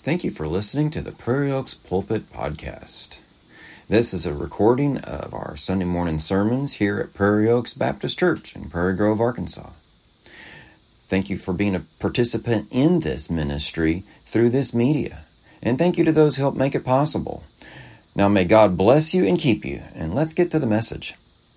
Thank you for listening to the Prairie Oaks Pulpit Podcast. This is a recording of our Sunday morning sermons here at Prairie Oaks Baptist Church in Prairie Grove, Arkansas. Thank you for being a participant in this ministry through this media. And thank you to those who help make it possible. Now may God bless you and keep you. And let's get to the message.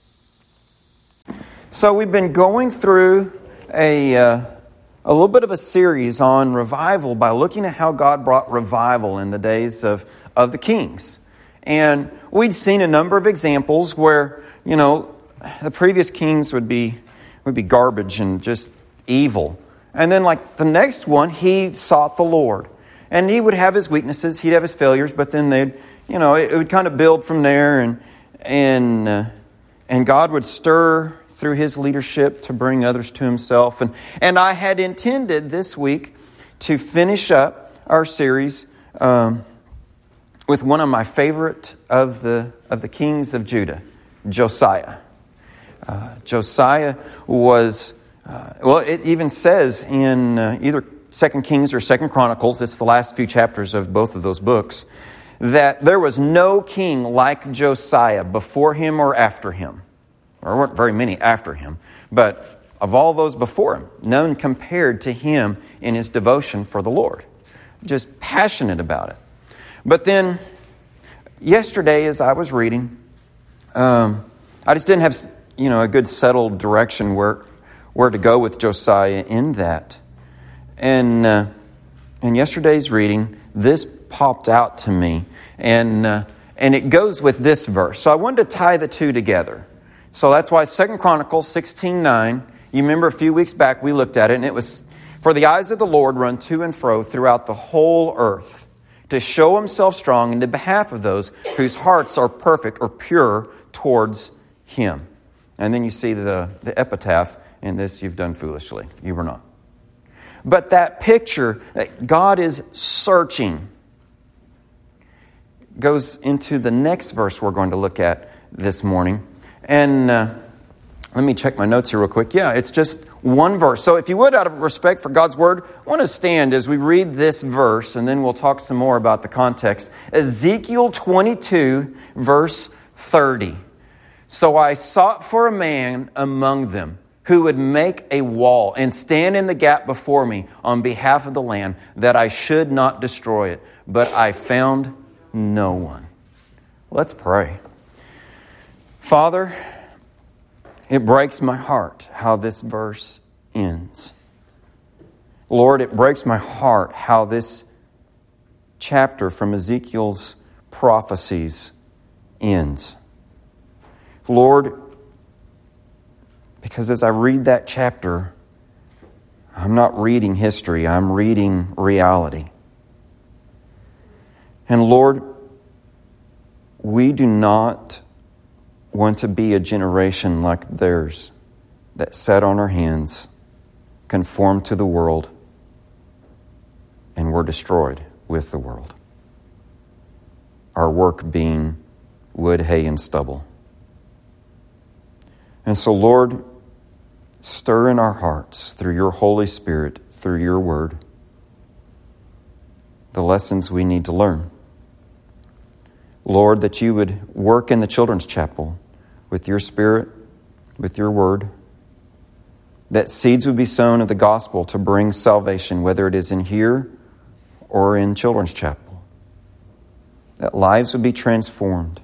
So we've been going through a little bit of a series on revival by looking at how God brought revival in the days of the kings. And we'd seen a number of examples where, the previous kings would be garbage and just evil. And then like the next one, he sought the Lord. And he would have his weaknesses, he'd have his failures, but then it would kind of build from there and God would stir through his leadership to bring others to himself. And I had intended this week to finish up our series with one of my favorite of the kings of Judah, Josiah. Josiah was, it even says in either 2 Kings or 2 Chronicles, it's the last few chapters of both of those books, that there was no king like Josiah before him or after him. There weren't very many after him, but of all those before him, none compared to him in his devotion for the Lord. Just passionate about it. But then, yesterday as I was reading, I just didn't have, a good settled direction where to go with Josiah in that. And in yesterday's reading, this popped out to me, and it goes with this verse. So I wanted to tie the two together. So that's why 2 Chronicles 16:9, you remember a few weeks back we looked at it, and it was, "For the eyes of the Lord run to and fro throughout the whole earth, to show himself strong in the behalf of those whose hearts are perfect or pure towards him." And then you see the epitaph in this, "You've done foolishly, you were not." But that picture that God is searching goes into the next verse we're going to look at this morning. And let me check my notes here real quick. Yeah, it's just one verse. So if you would, out of respect for God's Word, I want to stand as we read this verse, and then we'll talk some more about the context. Ezekiel 22, verse 30. "So I sought for a man among them who would make a wall and stand in the gap before me on behalf of the land, that I should not destroy it. But I found no one." Let's pray. Father, it breaks my heart how this verse ends. Lord, it breaks my heart how this chapter from Ezekiel's prophecies ends. Lord, because as I read that chapter, I'm not reading history, I'm reading reality. And Lord, we do not want to be a generation like theirs that sat on our hands, conformed to the world, and were destroyed with the world. Our work being wood, hay, and stubble. And so, Lord, stir in our hearts through your Holy Spirit, through your word, the lessons we need to learn. Lord, that you would work in the children's chapel with your Spirit, with your word, that seeds would be sown of the gospel to bring salvation, whether it is in here or in children's chapel, that lives would be transformed,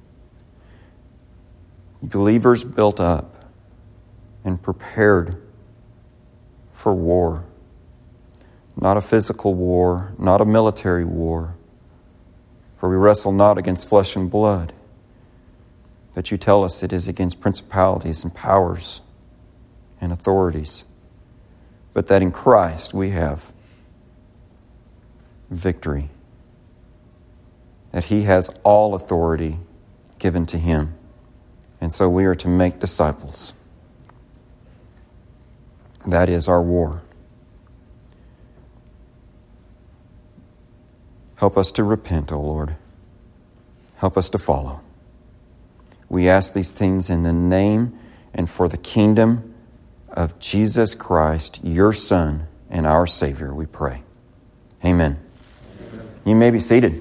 believers built up and prepared for war, not a physical war, not a military war, for we wrestle not against flesh and blood, but you tell us it is against principalities and powers and authorities, but that in Christ we have victory, that he has all authority given to him, and so we are to make disciples. That is our war. Help us to repent, O Lord. Help us to follow. We ask these things in the name and for the kingdom of Jesus Christ, your Son and our Savior, we pray. Amen. You may be seated.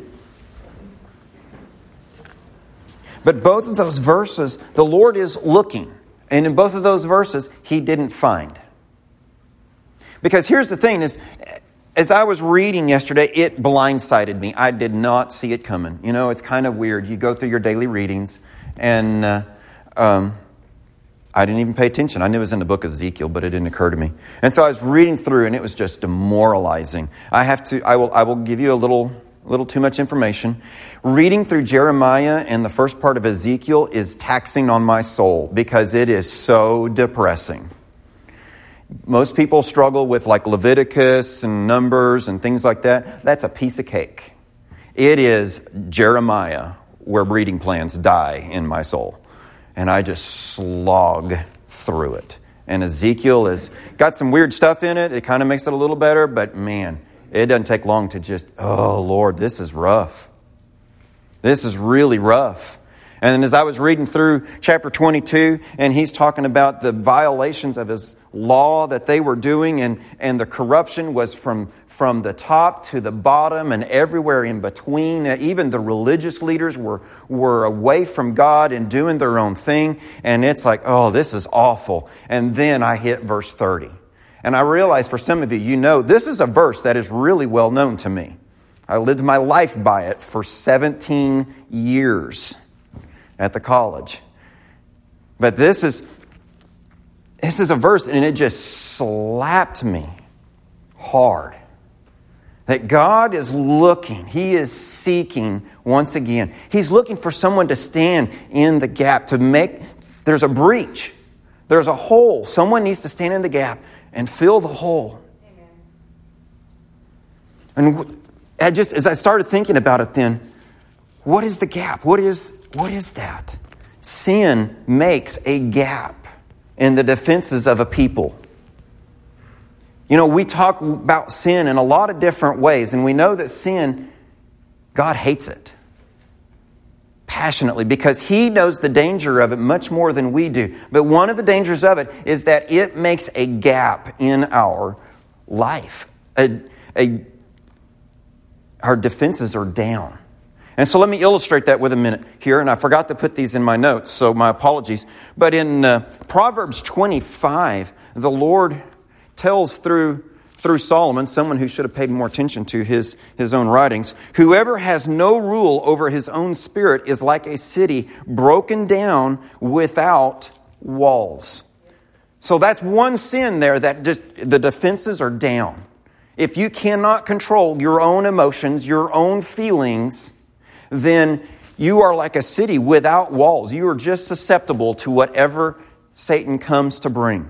But both of those verses, the Lord is looking. And in both of those verses, He didn't find. Because here's the thing is, as I was reading yesterday, it blindsided me. I did not see it coming. You know, it's kind of weird. You go through your daily readings, and I didn't even pay attention. I knew it was in the book of Ezekiel, but it didn't occur to me. And so I was reading through, and it was just demoralizing. I will give you a little too much information. Reading through Jeremiah and the first part of Ezekiel is taxing on my soul because it is so depressing. Most people struggle with like Leviticus and Numbers and things like that. That's a piece of cake. It is Jeremiah where reading plans die in my soul. And I just slog through it. And Ezekiel has got some weird stuff in it. It kind of makes it a little better, but man, it doesn't take long to just, oh Lord, this is rough. This is really rough. And then as I was reading through chapter 22, and he's talking about the violations of His law that they were doing, and the corruption was from the top to the bottom and everywhere in between. Even the religious leaders were away from God and doing their own thing. And it's like, oh, this is awful. And then I hit verse 30. And I realize for some of you, you know, this is a verse that is really well known to me. I lived my life by it for 17 years at the college. But this is a verse, and it just slapped me hard. That God is looking. He is seeking once again. He's looking for someone to stand in the gap, there's a breach. There's a hole. Someone needs to stand in the gap and fill the hole. Amen. And as I started thinking about it then, what is the gap? What is that? Sin makes a gap in the defenses of a people. You know, we talk about sin in a lot of different ways, and we know that sin, God hates it passionately because He knows the danger of it much more than we do. But one of the dangers of it is that it makes a gap in our life. Our defenses are down. And so let me illustrate that with a minute here. And I forgot to put these in my notes, so my apologies. But in Proverbs 25, the Lord tells through Solomon, someone who should have paid more attention to his own writings, whoever has no rule over his own spirit is like a city broken down without walls. So that's one sin there, that just the defenses are down. If you cannot control your own emotions, your own feelings, then you are like a city without walls. You are just susceptible to whatever Satan comes to bring.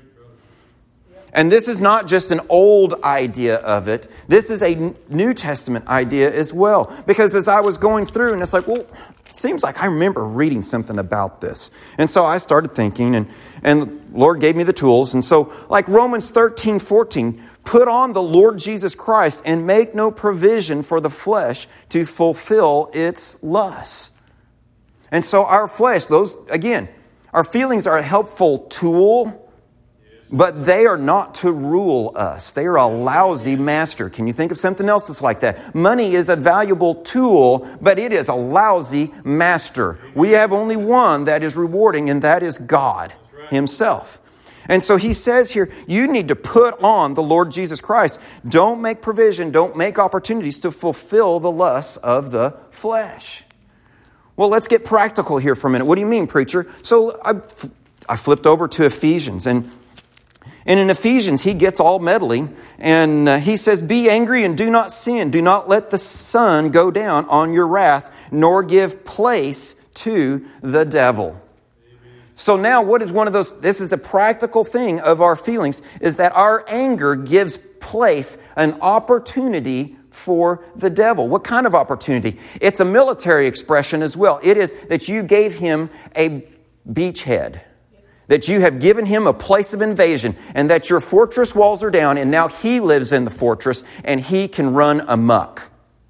And this is not just an old idea of it. This is a New Testament idea as well. Because as I was going through, and it's like, well, it seems like I remember reading something about this. And so I started thinking, and the Lord gave me the tools. And so like Romans 13:14, put on the Lord Jesus Christ and make no provision for the flesh to fulfill its lusts. And so our flesh, our feelings are a helpful tool, but they are not to rule us. They are a lousy master. Can you think of something else that's like that? Money is a valuable tool, but it is a lousy master. We have only one that is rewarding, and that is God Himself. And so He says here, you need to put on the Lord Jesus Christ. Don't make provision, don't make opportunities to fulfill the lusts of the flesh. Well, let's get practical here for a minute. What do you mean, preacher? So I flipped over to Ephesians, and in Ephesians, he gets all meddling, and he says, be angry and do not sin. Do not let the sun go down on your wrath, nor give place to the devil. So now what is one of those, this is a practical thing of our feelings, is that our anger gives place, an opportunity for the devil. What kind of opportunity? It's a military expression as well. It is that you gave him a beachhead, that you have given him a place of invasion, and that your fortress walls are down, and now he lives in the fortress, and he can run amok.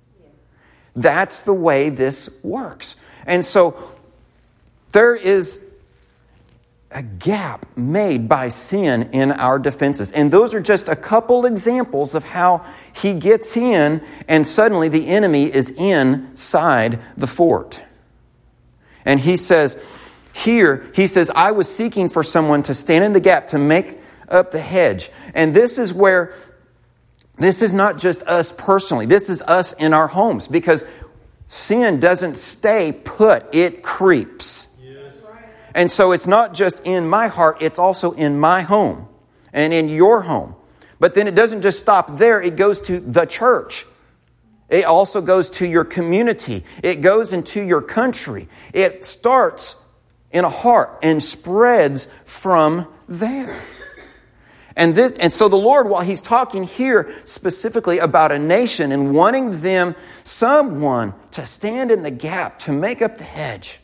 That's the way this works. And so there is a gap made by sin in our defenses. And those are just a couple examples of how he gets in and suddenly the enemy is inside the fort. And he says, I was seeking for someone to stand in the gap to make up the hedge. And this is where, this is not just us personally. This is us in our homes, because sin doesn't stay put. It creeps. And so it's not just in my heart, it's also in my home and in your home. But then it doesn't just stop there. It goes to the church. It also goes to your community. It goes into your country. It starts in a heart and spreads from there. And so the Lord, while He's talking here specifically about a nation and wanting someone to stand in the gap, to make up the hedge,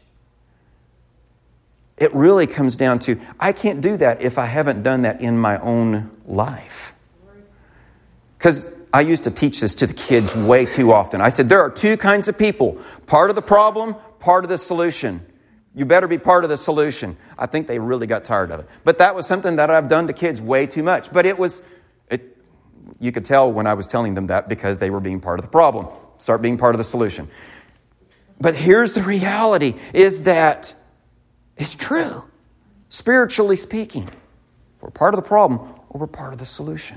it really comes down to, I can't do that if I haven't done that in my own life. Because I used to teach this to the kids way too often. I said, there are two kinds of people. Part of the problem, part of the solution. You better be part of the solution. I think they really got tired of it. But that was something that I've done to kids way too much. But you could tell when I was telling them that, because they were being part of the problem. Start being part of the solution. But here's the reality, is that it's true. Spiritually speaking, we're part of the problem or we're part of the solution.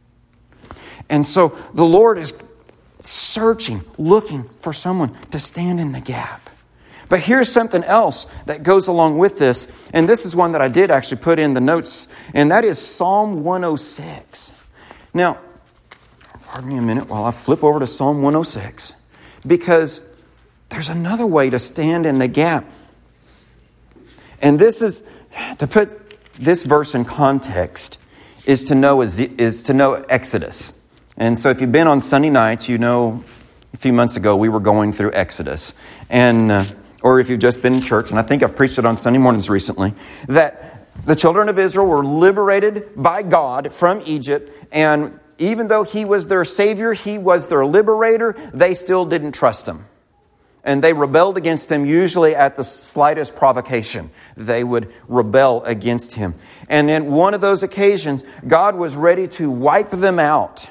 And so the Lord is searching, looking for someone to stand in the gap. But here's something else that goes along with this. And this is one that I did actually put in the notes. And that is Psalm 106. Now, pardon me a minute while I flip over to Psalm 106. Because there's another way to stand in the gap. And this is, to put this verse in context, is to know Exodus. And so if you've been on Sunday nights, you know a few months ago we were going through Exodus. And or if you've just been in church, and I think I've preached it on Sunday mornings recently, that the children of Israel were liberated by God from Egypt. And even though He was their Savior, He was their liberator, they still didn't trust Him. And they rebelled against Him, usually at the slightest provocation. They would rebel against Him. And in one of those occasions, God was ready to wipe them out.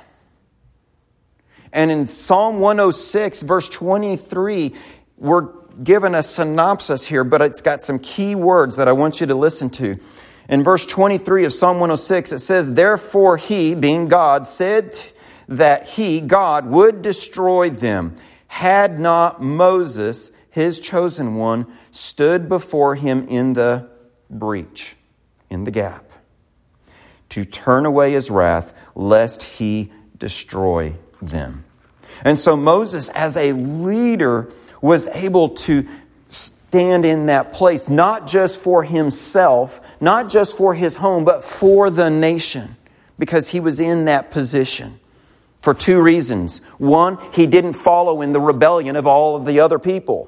And in Psalm 106, verse 23, we're given a synopsis here, but it's got some key words that I want you to listen to. In verse 23 of Psalm 106, it says, therefore He, being God, said that He, God, would destroy them, had not Moses, His chosen one, stood before Him in the breach, in the gap, to turn away His wrath, lest He destroy them. And so Moses, as a leader, was able to stand in that place, not just for himself, not just for his home, but for the nation, because he was in that position. For two reasons. One, he didn't follow in the rebellion of all of the other people.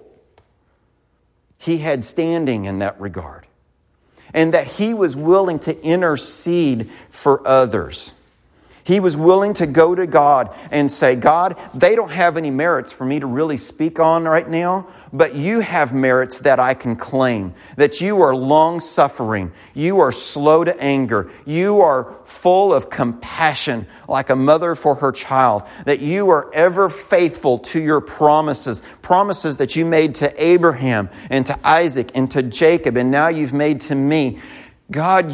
He had standing in that regard. And that he was willing to intercede for others. He was willing to go to God and say, God, they don't have any merits for me to really speak on right now, but you have merits that I can claim. That you are long-suffering. You are slow to anger. You are full of compassion like a mother for her child. That you are ever faithful to your promises. Promises that you made to Abraham and to Isaac and to Jacob, and now you've made to me. God,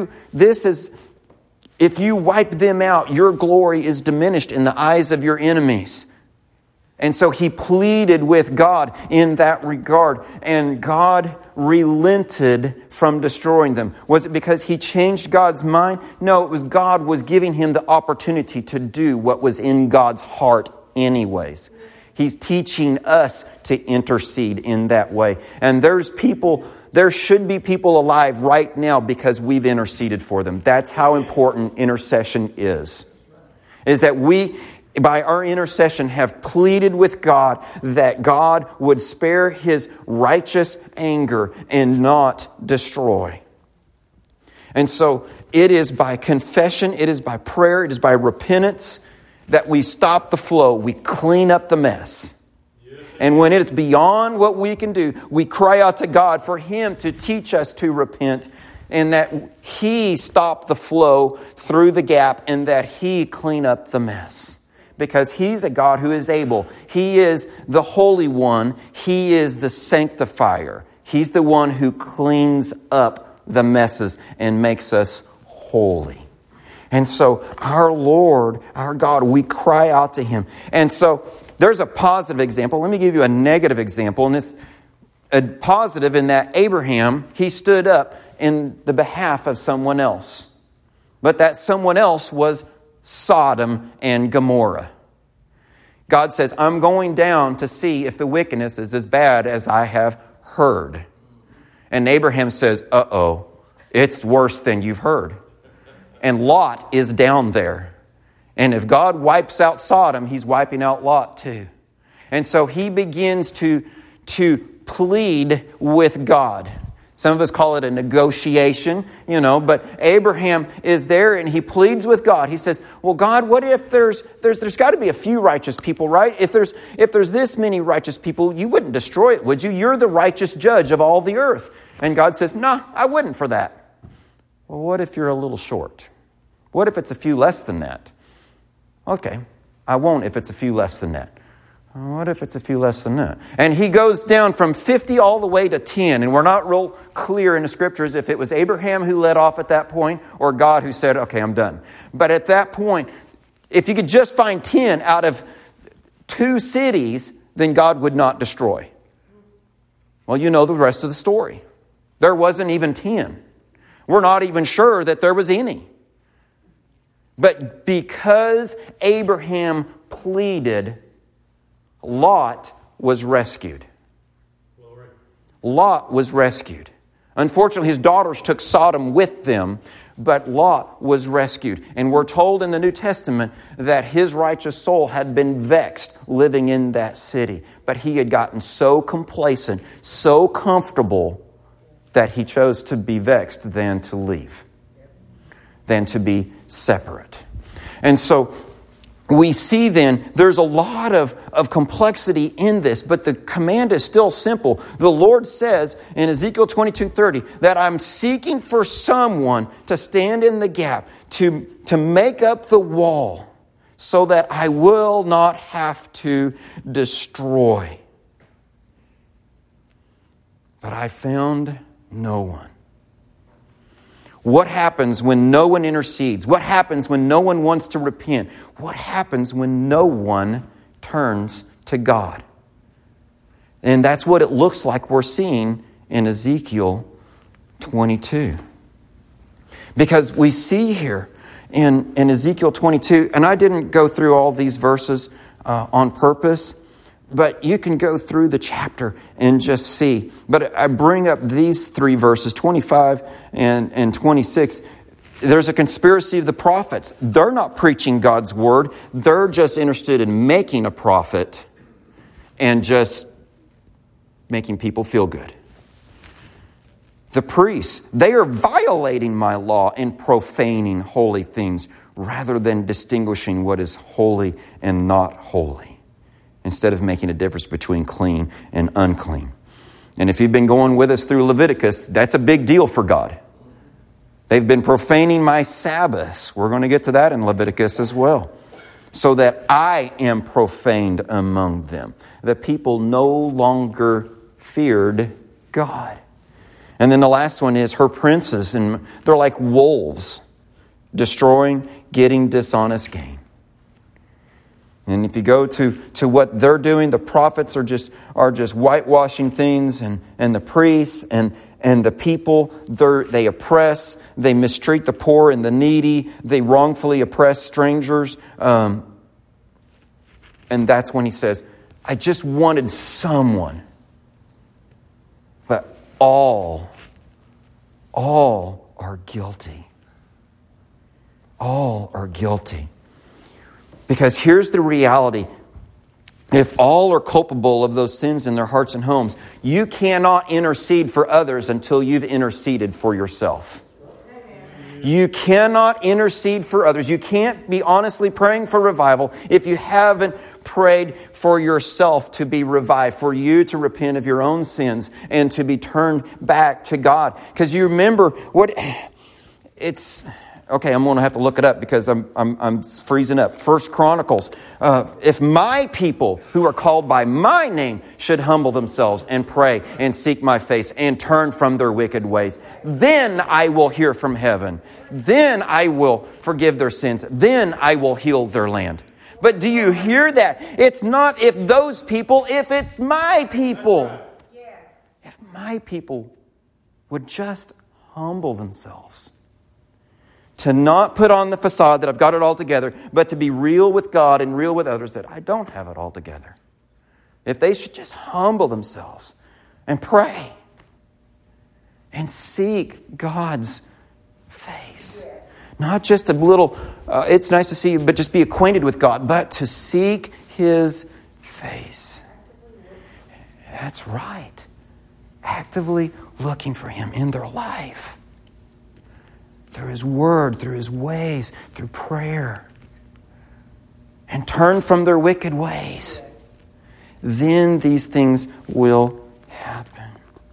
if you wipe them out, your glory is diminished in the eyes of your enemies. And so he pleaded with God in that regard. And God relented from destroying them. Was it because he changed God's mind? No, it was God was giving him the opportunity to do what was in God's heart anyways. He's teaching us to intercede in that way. And there should be people alive right now because we've interceded for them. That's how important intercession is. Is that we, by our intercession, have pleaded with God that God would spare His righteous anger and not destroy. And so it is by confession, it is by prayer, it is by repentance that we stop the flow, we clean up the mess. And when it is beyond what we can do, we cry out to God for Him to teach us to repent and that He stop the flow through the gap, and that He clean up the mess. Because He's a God who is able. He is the Holy One. He is the sanctifier. He's the one who cleans up the messes and makes us holy. And so our Lord, our God, we cry out to Him. And so there's a positive example. Let me give you a negative example. And it's a positive in that Abraham, he stood up in the behalf of someone else. But that someone else was Sodom and Gomorrah. God says, I'm going down to see if the wickedness is as bad as I have heard. And Abraham says, uh-oh, it's worse than you've heard. And Lot is down there. And if God wipes out Sodom, He's wiping out Lot too. And so he begins to plead with God. Some of us call it a negotiation, but Abraham is there and he pleads with God. He says, well, God, what if there's got to be a few righteous people, right? If there's this many righteous people, you wouldn't destroy it, would you? You're the righteous judge of all the earth. And God says, no, I wouldn't for that. Well, what if you're a little short? What if it's a few less than that? Okay, I won't if it's a few less than that. What if it's a few less than that? And he goes down from 50 all the way to 10. And we're not real clear in the scriptures if it was Abraham who led off at that point or God who said, okay, I'm done. But at that point, if you could just find 10 out of 2 cities, then God would not destroy. Well, you know the rest of the story. There wasn't even 10. We're not even sure that there was any. But because Abraham pleaded, Lot was rescued. Glory. Lot was rescued. Unfortunately, his daughters took Sodom with them, but Lot was rescued. And we're told in the New Testament that his righteous soul had been vexed living in that city. But he had gotten so complacent, so comfortable, that he chose to be vexed than to leave, than to be separate. And so we see then there's a lot of complexity in this, but the command is still simple. The Lord says in Ezekiel 22:30 that I'm seeking for someone to stand in the gap, to make up the wall so that I will not have to destroy. But I found no one. What happens when no one intercedes? What happens when no one wants to repent? What happens when no one turns to God? And that's what it looks like we're seeing in Ezekiel 22. Because we see here in Ezekiel 22, and I didn't go through all these verses on purpose, but you can go through the chapter and just see. But I bring up these 3 verses, 25 and 26. There's a conspiracy of the prophets. They're not preaching God's word. They're just interested in making a profit and just making people feel good. The priests, they are violating my law and profaning holy things rather than distinguishing what is holy and not holy, instead of making a difference between clean and unclean. And if you've been going with us through Leviticus, that's a big deal for God. They've been profaning my Sabbaths. We're going to get to that in Leviticus as well. So that I am profaned among them. The people no longer feared God. And then the last one is her princes, and they're like wolves, destroying, getting dishonest gain. And if you go to what they're doing, the prophets are just whitewashing things, and the priests and the people, they oppress, they mistreat the poor and the needy, they wrongfully oppress strangers. And that's when he says, I just wanted someone. But all are guilty. All are guilty. Because here's the reality. If all are culpable of those sins in their hearts and homes, you cannot intercede for others until you've interceded for yourself. You cannot intercede for others. You can't be honestly praying for revival if you haven't prayed for yourself to be revived, for you to repent of your own sins and to be turned back to God. Because you remember what it's... Okay, I'm going to have to look it up because I'm freezing up. 1 Chronicles. If my people who are called by my name should humble themselves and pray and seek my face and turn from their wicked ways, then I will hear from heaven. Then I will forgive their sins. Then I will heal their land. But do you hear that? It's not if those people, if it's my people. If my people would just humble themselves. To not put on the facade that I've got it all together, but to be real with God and real with others that I don't have it all together. If they should just humble themselves and pray and seek God's face. Not just a little, it's nice to see you, but just be acquainted with God, but to seek His face. That's right. Actively looking for Him in their life. Through His Word, through His ways, through prayer. And turn from their wicked ways. Then these things will happen.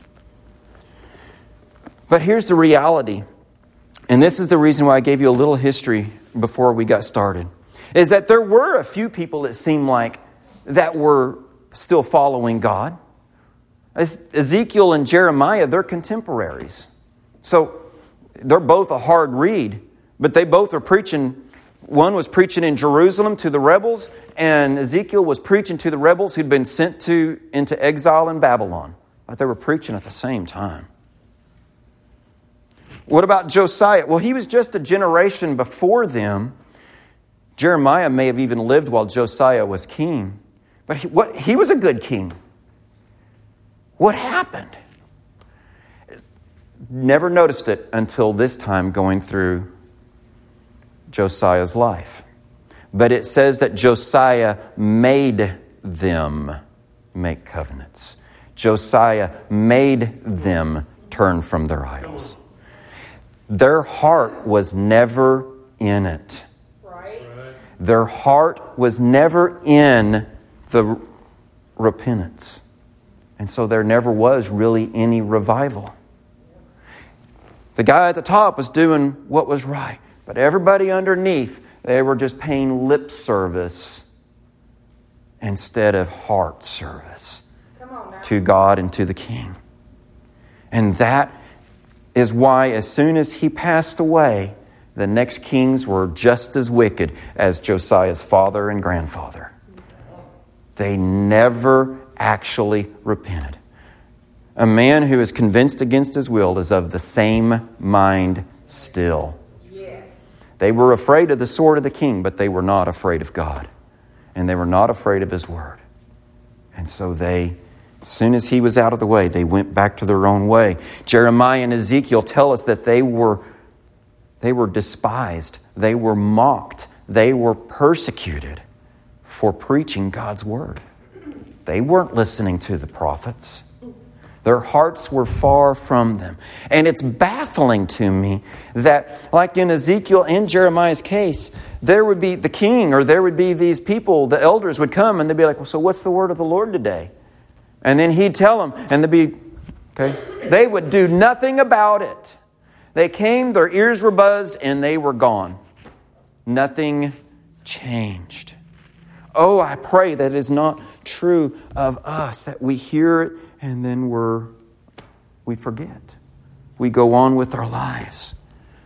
But here's the reality. And this is the reason why I gave you a little history before we got started. Is that there were a few people, it seemed like, that were still following God. Ezekiel and Jeremiah, they're contemporaries. So they're both a hard read, but they both are preaching. One was preaching in Jerusalem to the rebels, and Ezekiel was preaching to the rebels who'd been sent into exile in Babylon. But they were preaching at the same time. What about Josiah? Well, he was just a generation before them. Jeremiah may have even lived while Josiah was king. But he was a good king. What happened? Never noticed it until this time going through Josiah's life. But it says that Josiah made them make covenants. Josiah made them turn from their idols. Their heart was never in it. Right. Their heart was never in the repentance. And so there never was really any revival. The guy at the top was doing what was right. But everybody underneath, they were just paying lip service instead of heart service to God and to the King. And that is why as soon as he passed away, the next kings were just as wicked as Josiah's father and grandfather. They never actually repented. A man who is convinced against his will is of the same mind still. Yes. They were afraid of the sword of the king, but they were not afraid of God. And they were not afraid of His word. And so as soon as he was out of the way, they went back to their own way. Jeremiah and Ezekiel tell us that they were despised. They were mocked. They were persecuted for preaching God's word. They weren't listening to the prophets. Their hearts were far from them. And it's baffling to me that, like in Ezekiel and Jeremiah's case, there would be the king or there would be these people, the elders would come and they'd be like, well, so what's the word of the Lord today? And then he'd tell them, and they'd be, okay, they would do nothing about it. They came, their ears were buzzed, and they were gone. Nothing changed. Oh, I pray that is not true of us, that we hear it and then we forget. We go on with our lives.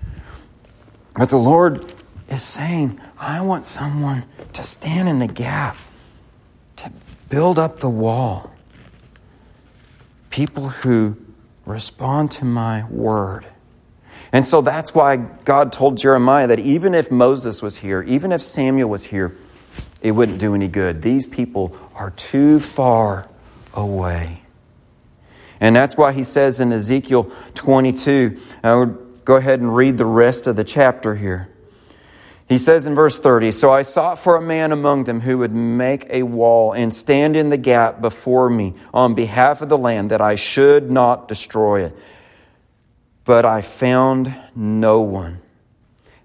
But the Lord is saying, I want someone to stand in the gap, to build up the wall. People who respond to my word. And so that's why God told Jeremiah that even if Moses was here, even if Samuel was here, it wouldn't do any good. These people are too far away. And that's why he says in Ezekiel 22, I would go ahead and read the rest of the chapter here. He says in verse 30, so I sought for a man among them who would make a wall and stand in the gap before me on behalf of the land, that I should not destroy it. But I found no one.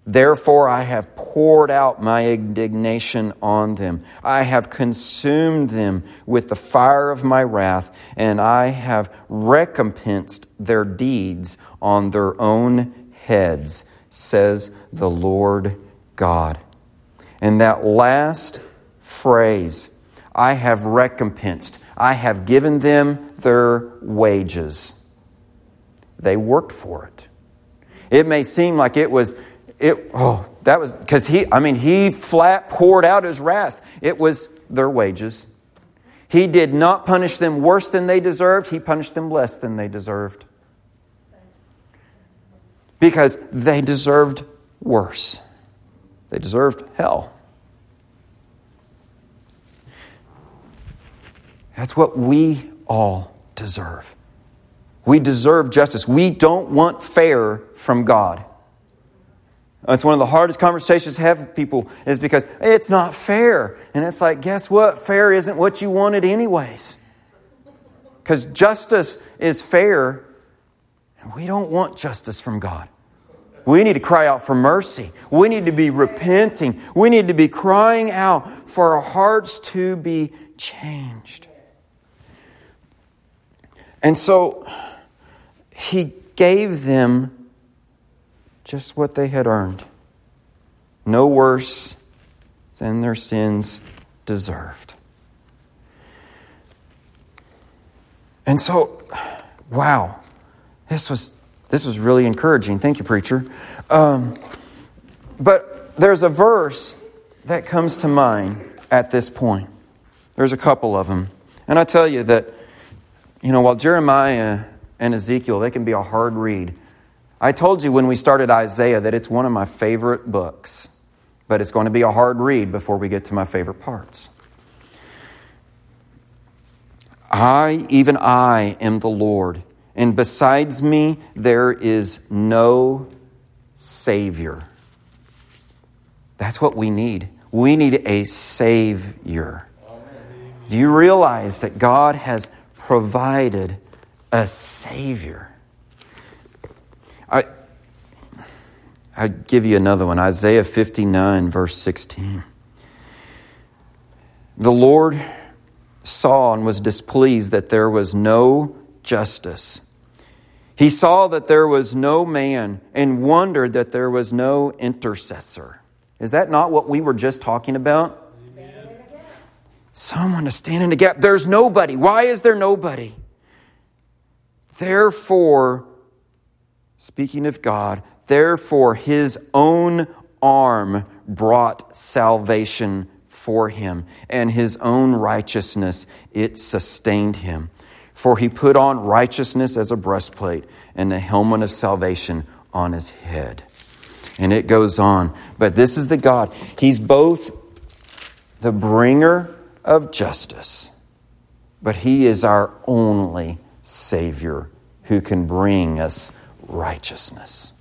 Therefore I have poured out my indignation on them. I have consumed them with the fire of my wrath, and I have recompensed their deeds on their own heads, says the Lord God. And that last phrase, I have recompensed, I have given them their wages. They worked for it. It may seem like that was because he flat poured out his wrath. It was their wages. He did not punish them worse than they deserved. He punished them less than they deserved. Because they deserved worse. They deserved hell. That's what we all deserve. We deserve justice. We don't want fair from God. It's one of the hardest conversations to have with people is because it's not fair. And it's like, guess what? Fair isn't what you wanted anyways. Because justice is fair. And we don't want justice from God. We need to cry out for mercy. We need to be repenting. We need to be crying out for our hearts to be changed. And so He gave them just what they had earned. No worse than their sins deserved. And so, wow, this was really encouraging. Thank you, preacher. But there's a verse that comes to mind at this point. There's a couple of them. And I tell you that, while Jeremiah and Ezekiel, they can be a hard read. I told you when we started Isaiah that it's one of my favorite books. But it's going to be a hard read before we get to my favorite parts. Even I am the Lord, and besides me there is no Savior. That's what we need. We need a Savior. Do you realize that God has provided a Savior? I'd give you another one. Isaiah 59, verse 16. The Lord saw and was displeased that there was no justice. He saw that there was no man and wondered that there was no intercessor. Is that not what we were just talking about? Someone to stand in the gap. There's nobody. Why is there nobody? Therefore, speaking of God, therefore His own arm brought salvation for Him, and His own righteousness, it sustained Him. For He put on righteousness as a breastplate and the helmet of salvation on His head. And it goes on. But this is the God. He's both the bringer of justice, but He is our only Savior who can bring us righteousness.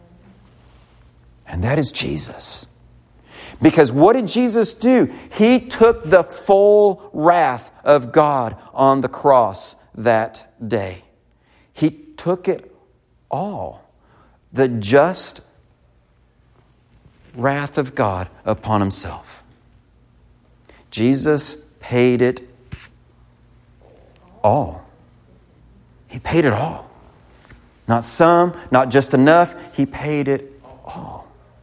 And that is Jesus. Because what did Jesus do? He took the full wrath of God on the cross that day. He took it all. The just wrath of God upon Himself. Jesus paid it all. He paid it all. Not some, not just enough. He paid it all.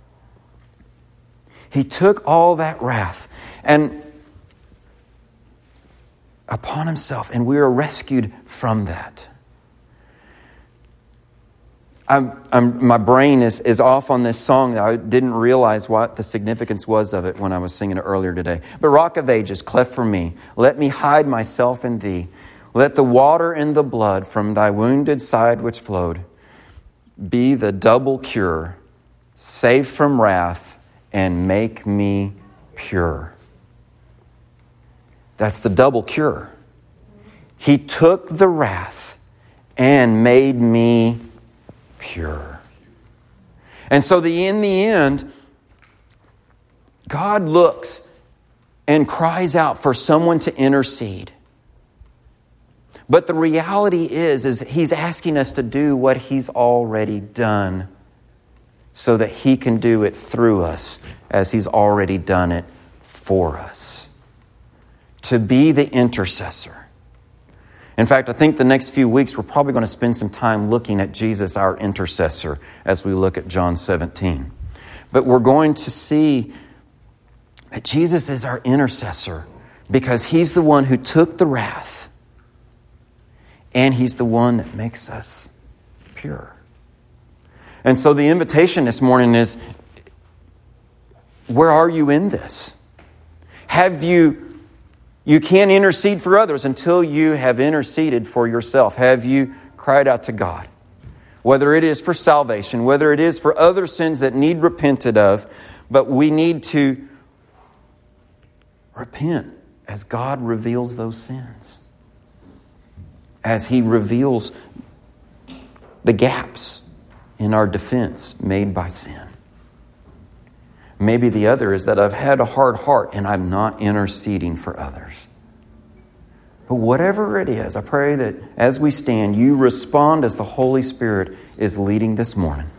He took all that wrath and upon Himself, and we are rescued from that. My brain is off on this song. I didn't realize what the significance was of it when I was singing it earlier today. But Rock of Ages, cleft for me. Let me hide myself in Thee. Let the water and the blood from Thy wounded side which flowed be the double cure, save from wrath, and make me pure. That's the double cure. He took the wrath and made me pure. And so in the end, God looks and cries out for someone to intercede. But the reality is He's asking us to do what He's already done. so that He can do it through us as He's already done it for us. To be the intercessor. In fact, I think the next few weeks we're probably going to spend some time looking at Jesus, our intercessor, as we look at John 17. But we're going to see that Jesus is our intercessor because He's the one who took the wrath, and He's the one that makes us pure. And so the invitation this morning is, where are you in this? You can't intercede for others until you have interceded for yourself. Have you cried out to God? Whether it is for salvation, whether it is for other sins that need repented of, but we need to repent as God reveals those sins. As He reveals the gaps in our defense made by sin. Maybe the other is that I've had a hard heart and I'm not interceding for others. But whatever it is, I pray that as we stand, you respond as the Holy Spirit is leading this morning.